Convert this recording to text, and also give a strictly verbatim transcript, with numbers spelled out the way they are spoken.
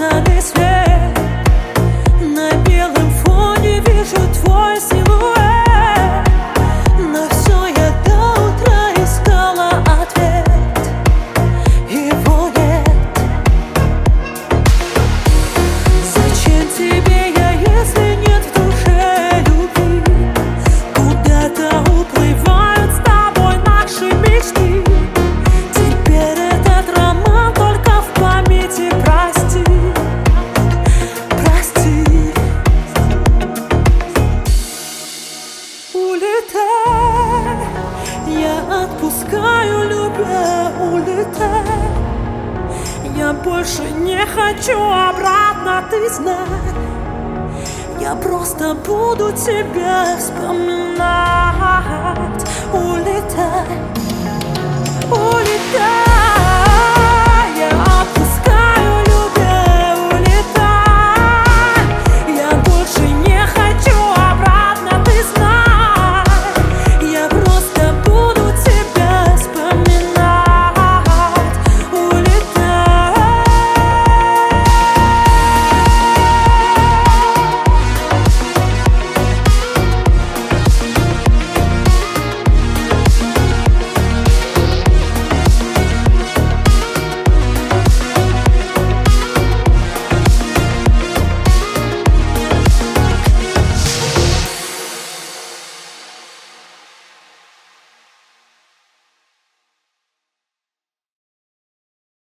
розовый свет. На белом фоне вижу твой силуэт. На все я до утра искала ответ. Его нет. Зачем тебе я, если нет в душе любви? Куда-то уплывают с тобой наши мечты. Теперь этот роман только в памяти. Прости, прости. Улетай, я отпускаю, любя, улетай. Я больше не хочу обратно, ты знай. Я просто буду тебя вспоминать. Улетай, улетай.